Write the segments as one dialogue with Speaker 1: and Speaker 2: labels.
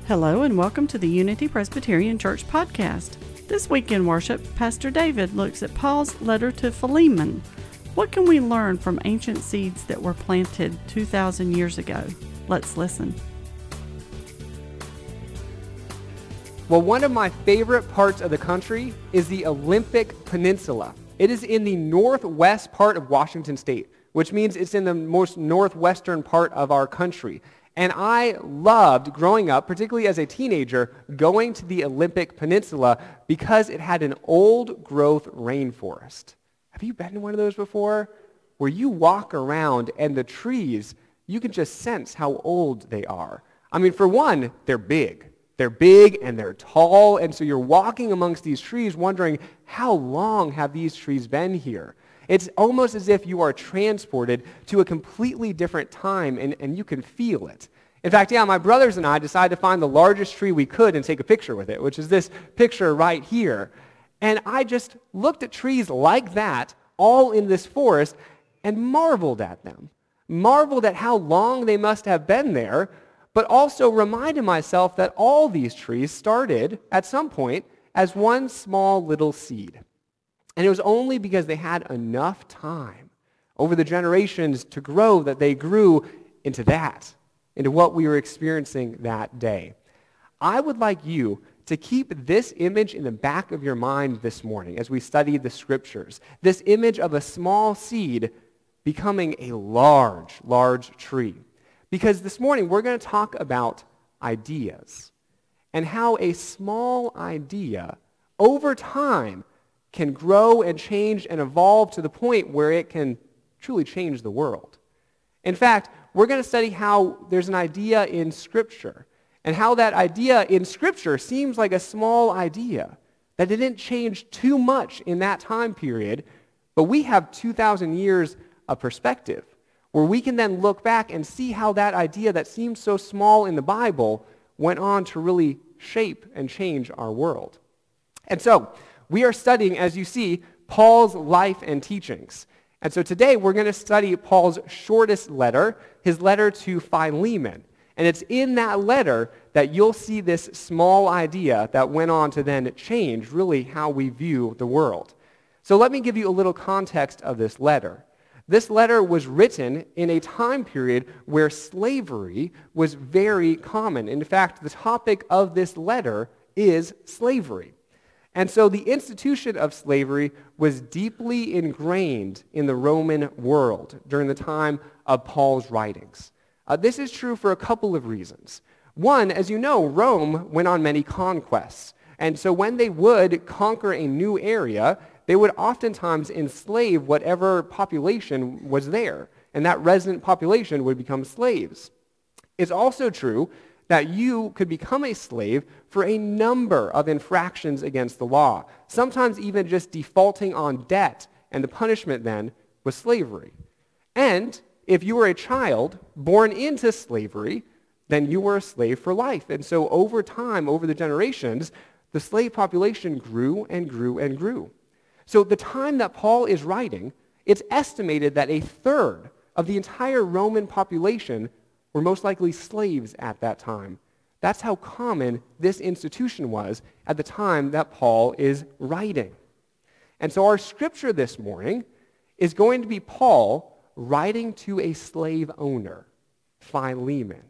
Speaker 1: Hello and welcome to the Unity Presbyterian Church podcast. This week in worship, Pastor David looks at Paul's letter to Philemon. What can we learn from ancient seeds that were planted 2,000 years ago? Let's listen.
Speaker 2: Well, one of my favorite parts of the country is the Olympic Peninsula. It is in the northwest part of Washington State, which means it's in the most northwestern part of our country. And I loved growing up, particularly as a teenager, going to the Olympic Peninsula because it had an old-growth rainforest. Have you been to one of those before? Where you walk around and the trees, you can just sense how old they are. I mean, for one, they're big. They're big and they're tall, and so you're walking amongst these trees wondering, how long have these trees been here? It's almost as if you are transported to a completely different time, and you can feel it. In fact, my brothers and I decided to find the largest tree we could and take a picture with it, which is this picture right here. And I just looked at trees like that, all in this forest, and marveled at them. Marveled at how long they must have been there, but also reminded myself that all these trees started, at some point, as one small little seed. And it was only because they had enough time over the generations to grow that they grew into what we were experiencing that day. I would like you to keep this image in the back of your mind this morning as we study the scriptures. This image of a small seed becoming a large, large tree. Because this morning we're going to talk about ideas and how a small idea over time can grow and change and evolve to the point where it can truly change the world. In fact, we're going to study how there's an idea in Scripture and how that idea in Scripture seems like a small idea, that it didn't change too much in that time period, but we have 2,000 years of perspective where we can then look back and see how that idea that seems so small in the Bible went on to really shape and change our world. And so, we are studying, as you see, Paul's life and teachings. And so today we're going to study Paul's shortest letter, his letter to Philemon. And it's in that letter that you'll see this small idea that went on to then change really how we view the world. So let me give you a little context of this letter. This letter was written in a time period where slavery was very common. In fact, the topic of this letter is slavery. And so the institution of slavery was deeply ingrained in the Roman world during the time of Paul's writings. This is true for a couple of reasons. One, as you know, Rome went on many conquests. And so when they would conquer a new area, they would oftentimes enslave whatever population was there. And that resident population would become slaves. It's also true that you could become a slave for a number of infractions against the law, sometimes even just defaulting on debt, and the punishment then was slavery. And if you were a child born into slavery, then you were a slave for life. And so over time, over the generations, the slave population grew and grew and grew. So the time that Paul is writing, it's estimated that a third of the entire Roman population were most likely slaves at that time. That's how common this institution was at the time that Paul is writing. And so our scripture this morning is going to be Paul writing to a slave owner, Philemon.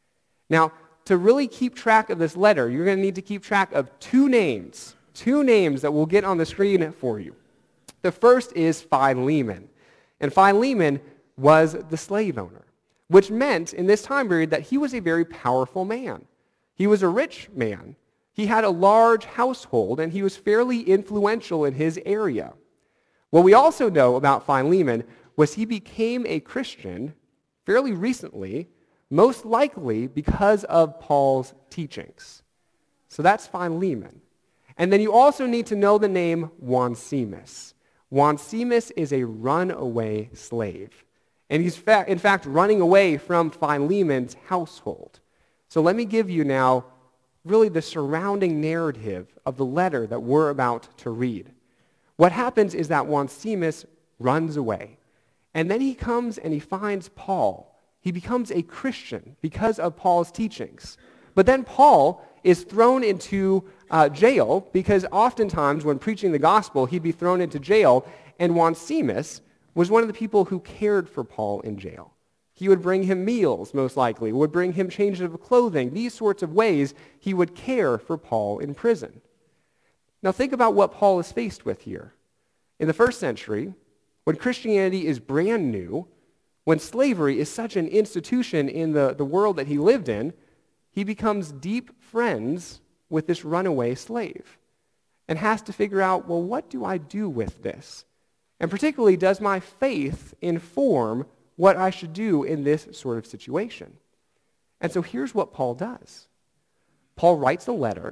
Speaker 2: Now, to really keep track of this letter, you're going to need to keep track of two names that we'll get on the screen for you. The first is Philemon. And Philemon was the slave owner, which meant in this time period that he was a very powerful man. He was a rich man. He had a large household, and he was fairly influential in his area. What we also know about Philemon was he became a Christian fairly recently, most likely because of Paul's teachings. So that's Philemon. And then you also need to know the name Onesimus. Onesimus is a runaway slave. And he's in fact running away from Philemon's household. So let me give you now really the surrounding narrative of the letter that we're about to read. What happens is that Onesimus runs away. And then he comes and he finds Paul. He becomes a Christian because of Paul's teachings. But then Paul is thrown into jail because oftentimes when preaching the gospel, he'd be thrown into jail, and Onesimus was one of the people who cared for Paul in jail. He would bring him meals, most likely, would bring him changes of clothing. These sorts of ways he would care for Paul in prison. Now think about what Paul is faced with here. In the first century, when Christianity is brand new, when slavery is such an institution in the world that he lived in, he becomes deep friends with this runaway slave and has to figure out, well, what do I do with this? And particularly, does my faith inform what I should do in this sort of situation? And so here's what Paul does. Paul writes a letter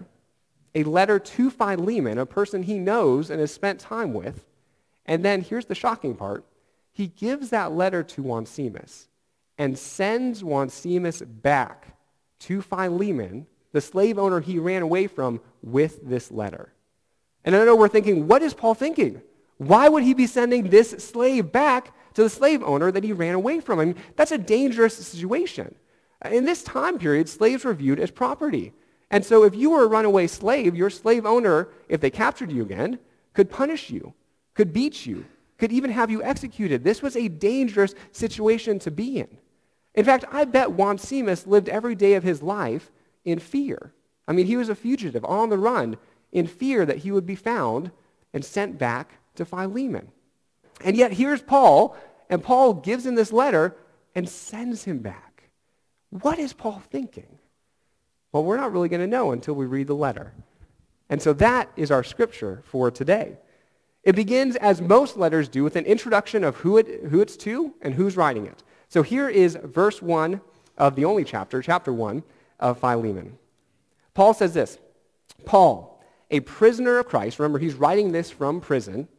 Speaker 2: to Philemon, a person he knows and has spent time with, and then here's the shocking part. He gives that letter to Onesimus and sends Onesimus back to Philemon, the slave owner he ran away from, with this letter. And I know we're thinking, what is Paul thinking? Why would he be sending this slave back to the slave owner that he ran away from? I mean, that's a dangerous situation. In this time period, slaves were viewed as property. And so if you were a runaway slave, your slave owner, if they captured you again, could punish you, could beat you, could even have you executed. This was a dangerous situation to be in. In fact, I bet Onesimus lived every day of his life in fear. I mean, he was a fugitive on the run in fear that he would be found and sent back to Philemon. And yet here's Paul, and Paul gives him this letter and sends him back. What is Paul thinking? Well, we're not really going to know until we read the letter. And so that is our scripture for today. It begins, as most letters do, with an introduction of who it's to and who's writing it. So here is verse 1 of the only chapter 1 of Philemon. Paul says this, Paul, a prisoner of Christ, remember he's writing this from prison,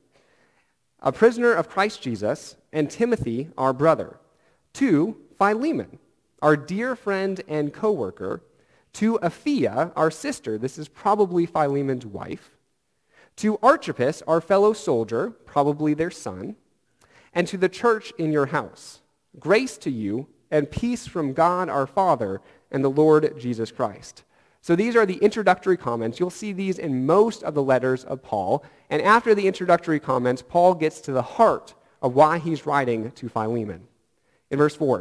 Speaker 2: a prisoner of Christ Jesus, and Timothy, our brother, to Philemon, our dear friend and co-worker, to Apphia, our sister, this is probably Philemon's wife, to Archippus, our fellow soldier, probably their son, and to the church in your house. Grace to you and peace from God our Father and the Lord Jesus Christ. So these are the introductory comments. You'll see these in most of the letters of Paul. And after the introductory comments, Paul gets to the heart of why he's writing to Philemon. In verse 4,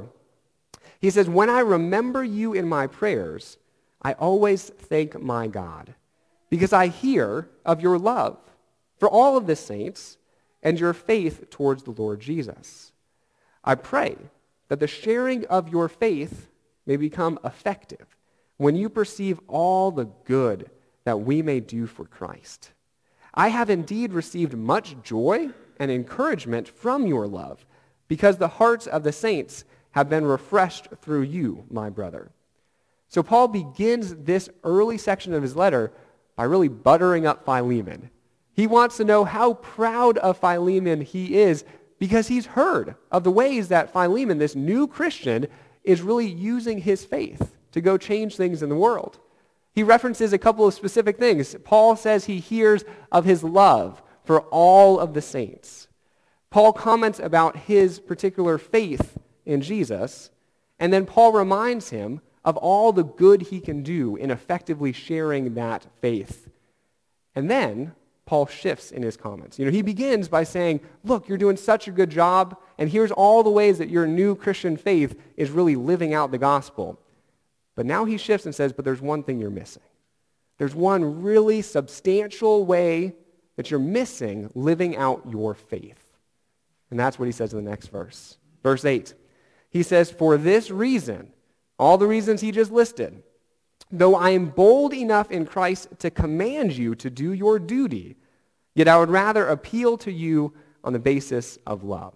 Speaker 2: he says, when I remember you in my prayers, I always thank my God, because I hear of your love for all of the saints and your faith towards the Lord Jesus. I pray that the sharing of your faith may become effective when you perceive all the good that we may do for Christ. I have indeed received much joy and encouragement from your love, because the hearts of the saints have been refreshed through you, my brother. So Paul begins this early section of his letter by really buttering up Philemon. He wants to know how proud of Philemon he is because he's heard of the ways that Philemon, this new Christian, is really using his faith to go change things in the world. He references a couple of specific things. Paul says he hears of his love for all of the saints. Paul comments about his particular faith in Jesus, and then Paul reminds him of all the good he can do in effectively sharing that faith. And then Paul shifts in his comments. He begins by saying, look, you're doing such a good job, and here's all the ways that your new Christian faith is really living out the gospel. But now he shifts and says, but there's one thing you're missing. There's one really substantial way that you're missing living out your faith. And that's what he says in the next verse. Verse 8. He says, for this reason, all the reasons he just listed, though I am bold enough in Christ to command you to do your duty, yet I would rather appeal to you on the basis of love.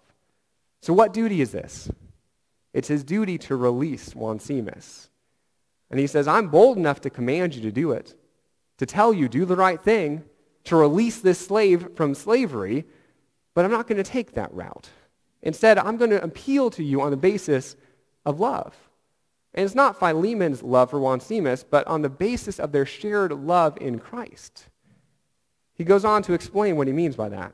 Speaker 2: So what duty is this? It's his duty to release Onesimus. And he says, I'm bold enough to command you to do it, to tell you, do the right thing, to release this slave from slavery, but I'm not going to take that route. Instead, I'm going to appeal to you on the basis of love. And it's not Philemon's love for Onesimus, but on the basis of their shared love in Christ. He goes on to explain what he means by that.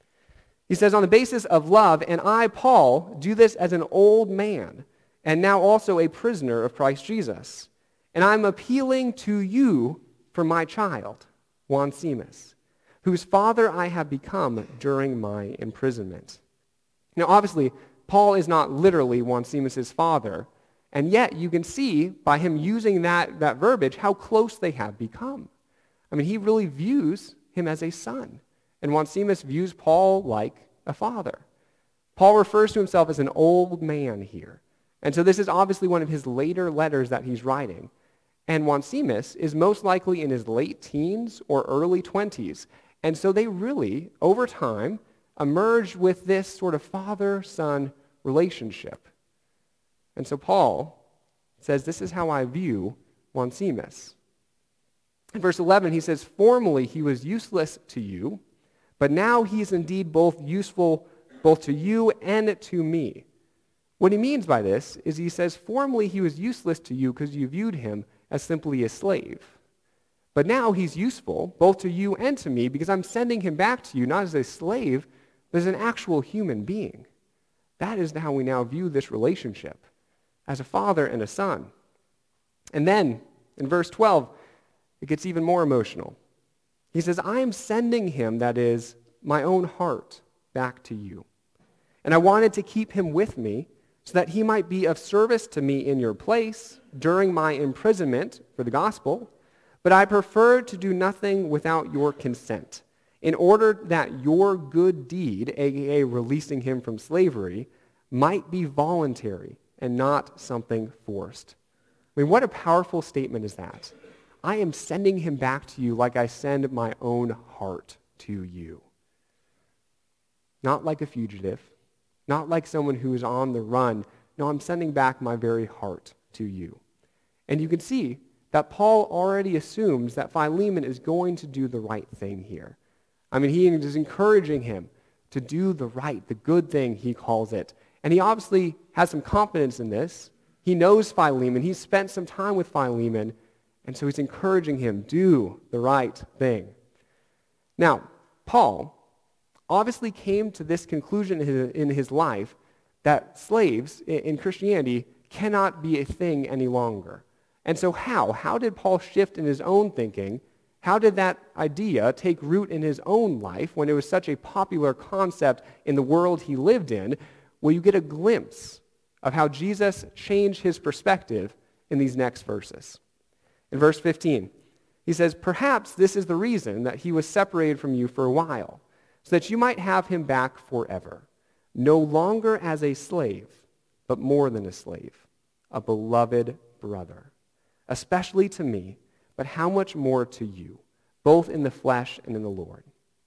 Speaker 2: He says, on the basis of love, and I, Paul, do this as an old man, and now also a prisoner of Christ Jesus. And I'm appealing to you for my child, Onesimus, whose father I have become during my imprisonment. Now, obviously, Paul is not literally Onesimus' father, and yet you can see by him using that verbiage how close they have become. I mean, he really views him as a son, and Onesimus views Paul like a father. Paul refers to himself as an old man here, and so this is obviously one of his later letters that he's writing. And Onesimus is most likely in his late teens or early 20s, and so they really, over time, emerged with this sort of father-son relationship. And so Paul says, this is how I view Onesimus. In verse 11, he says, formerly he was useless to you, but now he is indeed both useful both to you and to me. What he means by this is he says, formerly he was useless to you because you viewed him as simply a slave. But now he's useful both to you and to me because I'm sending him back to you not as a slave, but as an actual human being. That is how we now view this relationship, as a father and a son. And then, in verse 12, it gets even more emotional. He says, I am sending him, that is, my own heart, back to you. And I wanted to keep him with me so that he might be of service to me in your place during my imprisonment for the gospel, but I preferred to do nothing without your consent, in order that your good deed, aka releasing him from slavery, might be voluntary and not something forced. I mean, what a powerful statement is that? I am sending him back to you like I send my own heart to you. Not like a fugitive, not like someone who is on the run. No, I'm sending back my very heart to you. And you can see that Paul already assumes that Philemon is going to do the right thing here. I mean, he is encouraging him to do the right, the good thing, he calls it. And he obviously has some confidence in this. He knows Philemon. He's spent some time with Philemon. And so he's encouraging him, do the right thing. Now, Paul obviously came to this conclusion in his life that slaves in Christianity cannot be a thing any longer. And so how did Paul shift in his own thinking? How did that idea take root in his own life when it was such a popular concept in the world he lived in? Well, you get a glimpse of how Jesus changed his perspective in these next verses. In verse 15, he says, perhaps this is the reason that he was separated from you for a while, so that you might have him back forever, no longer as a slave, but more than a slave, a beloved brother, especially to me, but how much more to you, both in the flesh and in the Lord.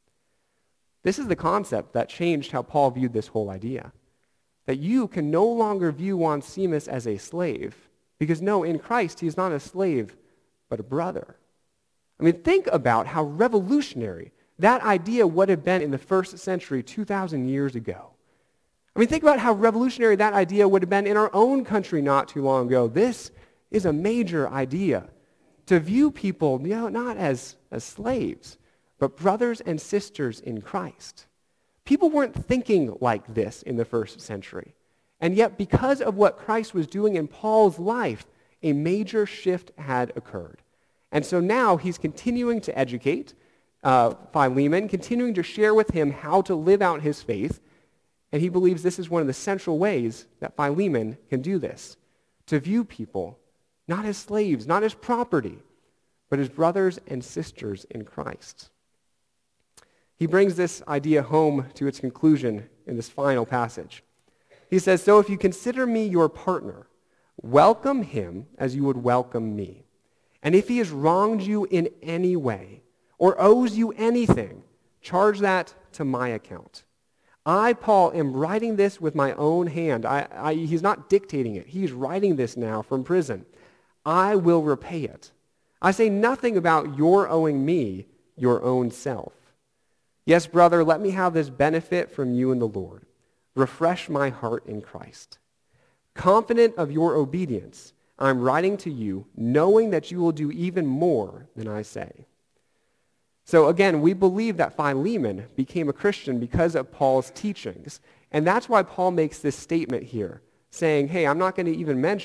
Speaker 2: This is the concept that changed how Paul viewed this whole idea, that you can no longer view Onesimus as a slave, because no, in Christ he is not a slave, but a brother. I mean, think about how revolutionary that idea would have been in the first century 2,000 years ago. I mean, think about how revolutionary that idea would have been in our own country not too long ago. This is a major idea, to view people, not as slaves, but brothers and sisters in Christ. People weren't thinking like this in the first century. And yet, because of what Christ was doing in Paul's life, a major shift had occurred. And so now he's continuing to educate Philemon, continuing to share with him how to live out his faith. And he believes this is one of the central ways that Philemon can do this, to view people not as slaves, not as property, but as brothers and sisters in Christ. He brings this idea home to its conclusion in this final passage. He says, so if you consider me your partner, welcome him as you would welcome me. And if he has wronged you in any way or owes you anything, charge that to my account. I, Paul, am writing this with my own hand. He's not dictating it. He's writing this now from prison. I will repay it. I say nothing about your owing me your own self. Yes, brother, let me have this benefit from you in the Lord. Refresh my heart in Christ. Confident of your obedience, I'm writing to you, knowing that you will do even more than I say. So again, we believe that Philemon became a Christian because of Paul's teachings. And that's why Paul makes this statement here, saying, hey, I'm not going to even mention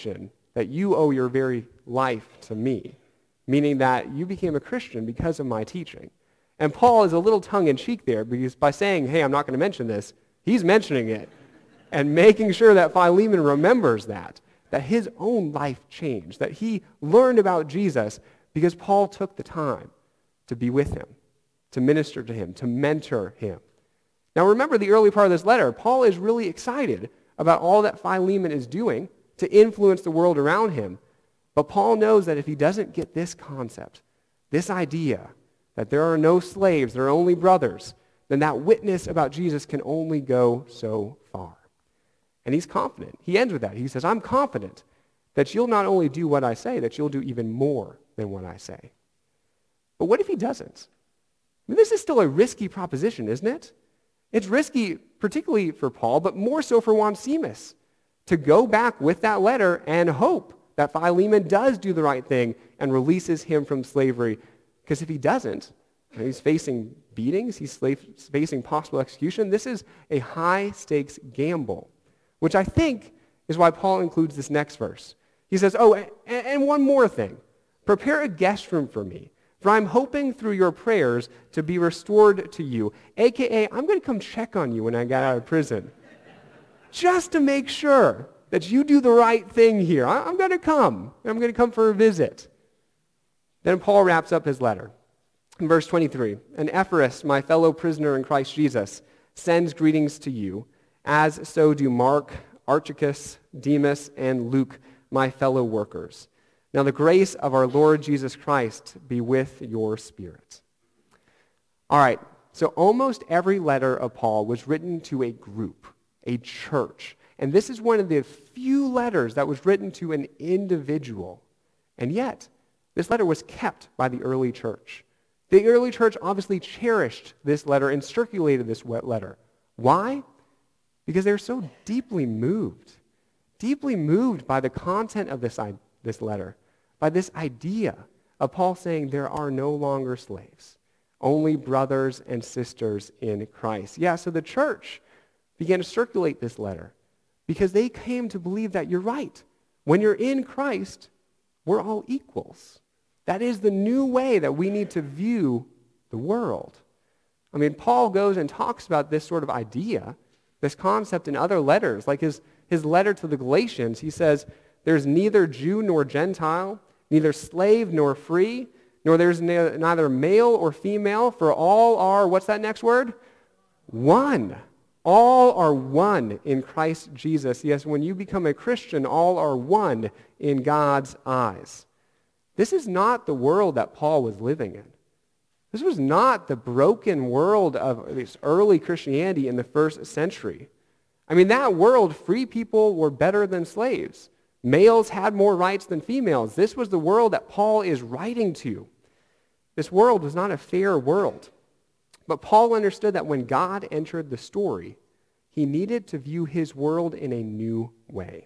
Speaker 2: that you owe your very life to me, meaning that you became a Christian because of my teaching. And Paul is a little tongue-in-cheek there, because by saying, hey, I'm not going to mention this, he's mentioning it and making sure that Philemon remembers that his own life changed, that he learned about Jesus because Paul took the time to be with him, to minister to him, to mentor him. Now remember the early part of this letter. Paul is really excited about all that Philemon is doing to influence the world around him. But Paul knows that if he doesn't get this concept, this idea that there are no slaves, there are only brothers, then that witness about Jesus can only go so far. And he's confident. He ends with that. He says, I'm confident that you'll not only do what I say, that you'll do even more than what I say. But what if he doesn't? I mean, this is still a risky proposition, isn't it? It's risky, particularly for Paul, but more so for Onesimus, to go back with that letter and hope that Philemon does do the right thing and releases him from slavery. Because if he doesn't, he's facing beatings, he's facing possible execution. This is a high-stakes gamble, which I think is why Paul includes this next verse. He says, and one more thing. Prepare a guest room for me, for I'm hoping through your prayers to be restored to you, a.k.a. I'm going to come check on you when I get out of prison, just to make sure that you do the right thing here. I'm going to come. I'm going to come for a visit. Then Paul wraps up his letter. In verse 23, and Ephorus, my fellow prisoner in Christ Jesus, sends greetings to you, as so do Mark, Archicus, Demas, and Luke, my fellow workers. Now the grace of our Lord Jesus Christ be with your spirit. All right, so almost every letter of Paul was written to a group, a church. And this is one of the few letters that was written to an individual. And yet, this letter was kept by the early church. The early church obviously cherished this letter and circulated this letter. Why? Because they're so deeply moved by the content of this letter, by this idea of Paul saying there are no longer slaves, only brothers and sisters in Christ. Yeah, so the church began to circulate this letter because they came to believe that you're right. When you're in Christ, we're all equals. That is the new way that we need to view the world. I mean, Paul goes and talks about this sort of idea, this concept in other letters, like his letter to the Galatians. He says, there's neither Jew nor Gentile, neither slave nor free, nor there's neither male or female, for all are, what's that next word? One. All are one in Christ Jesus. Yes, when you become a Christian, all are one in God's eyes. This is not the world that Paul was living in. This was not the broken world of this early Christianity in the first century. I mean, that world, free people were better than slaves. Males had more rights than females. This was the world that Paul is writing to. This world was not a fair world. But Paul understood that when God entered the story, he needed to view his world in a new way.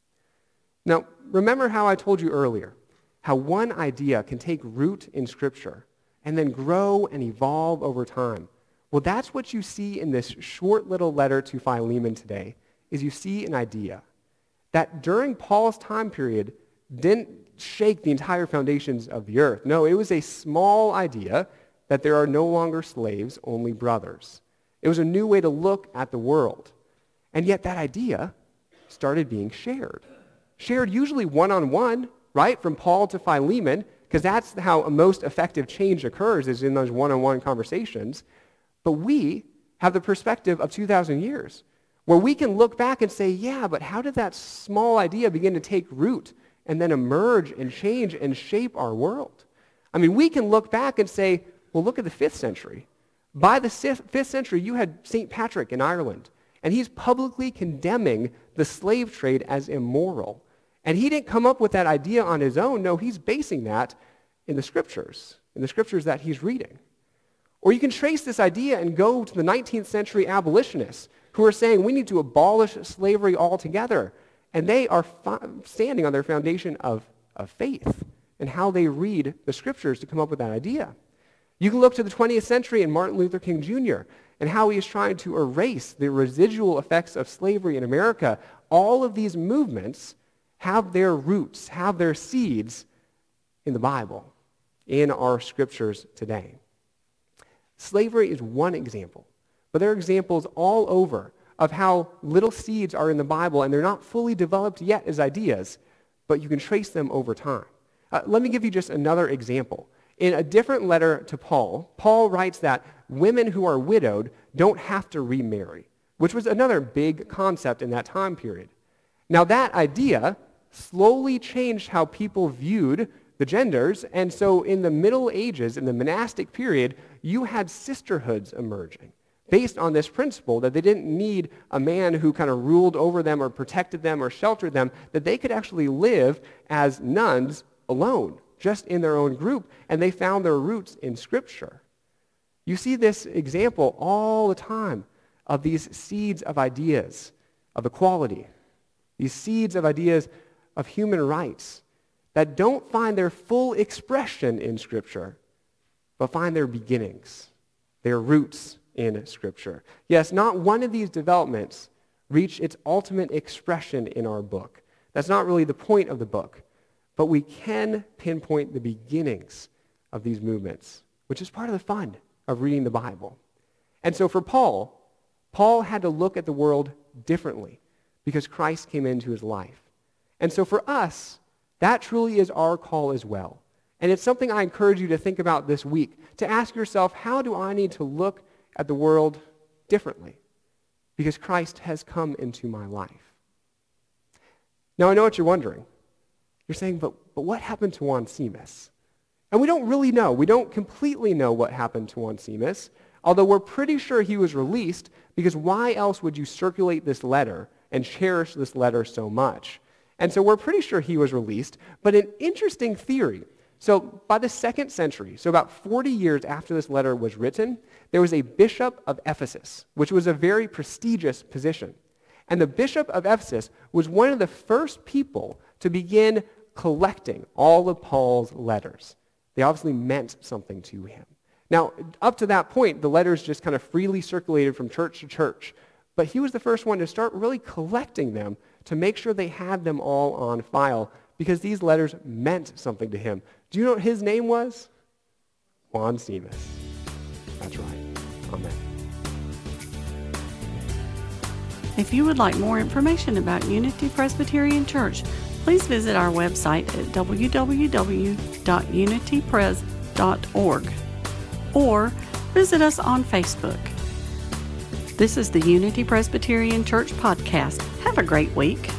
Speaker 2: Now, remember how I told you earlier, how one idea can take root in Scripture and then grow and evolve over time. Well, that's what you see in this short little letter to Philemon today, is you see an idea that during Paul's time period didn't shake the entire foundations of the earth. No, it was a small idea that there are no longer slaves, only brothers. It was a new way to look at the world. And yet that idea started being shared. Shared usually one-on-one, right, from Paul to Philemon, because that's how a most effective change occurs, is in those one-on-one conversations. But we have the perspective of 2,000 years, where we can look back and say, yeah, but how did that small idea begin to take root and then emerge and change and shape our world? I mean, we can look back and say, well, look at the 5th century. By the 5th century, you had St. Patrick in Ireland, and he's publicly condemning the slave trade as immoral. And he didn't come up with that idea on his own. No, he's basing that in the Scriptures that he's reading. Or you can trace this idea and go to the 19th century abolitionists who are saying we need to abolish slavery altogether. And they are standing on their foundation of faith and how they read the Scriptures to come up with that idea. You can look to the 20th century and Martin Luther King Jr. and how he is trying to erase the residual effects of slavery in America. All of these movements have their roots, have their seeds in the Bible, in our scriptures today. Slavery is one example, but there are examples all over of how little seeds are in the Bible, and they're not fully developed yet as ideas, but you can trace them over time. Let me give you just another example. In a different letter to Paul, Paul writes that women who are widowed don't have to remarry, which was another big concept in that time period. Now that idea slowly changed how people viewed the genders, and so in the Middle Ages, in the monastic period, you had sisterhoods emerging based on this principle that they didn't need a man who kind of ruled over them or protected them or sheltered them, that they could actually live as nuns alone, just in their own group, and they found their roots in Scripture. You see this example all the time of these seeds of ideas of equality, these seeds of ideas of human rights that don't find their full expression in Scripture, but find their beginnings, their roots in Scripture. Yes, not one of these developments reached its ultimate expression in our book. That's not really the point of the book, but we can pinpoint the beginnings of these movements, which is part of the fun of reading the Bible. And so for Paul had to look at the world differently because Christ came into his life. And so for us, that truly is our call as well. And it's something I encourage you to think about this week, to ask yourself, how do I need to look at the world differently? Because Christ has come into my life. Now I know what you're wondering. You're saying, but what happened to Onesimus? And we don't really know. We don't completely know what happened to Onesimus, although we're pretty sure he was released, because why else would you circulate this letter and cherish this letter so much? And so we're pretty sure he was released, but an interesting theory. So by the 2nd century, so about 40 years after this letter was written, there was a bishop of Ephesus, which was a very prestigious position. And the bishop of Ephesus was one of the first people to begin collecting all of Paul's letters. They obviously meant something to him. Now, up to that point, the letters just kind of freely circulated from church to church. But he was the first one to start really collecting them to make sure they had them all on file, because these letters meant something to him. Do you know what his name was? Onesimus. That's right. Amen.
Speaker 1: If you would like more information about Unity Presbyterian Church, please visit our website at www.unitypres.org or visit us on Facebook. This is the Unity Presbyterian Church podcast. Have a great week.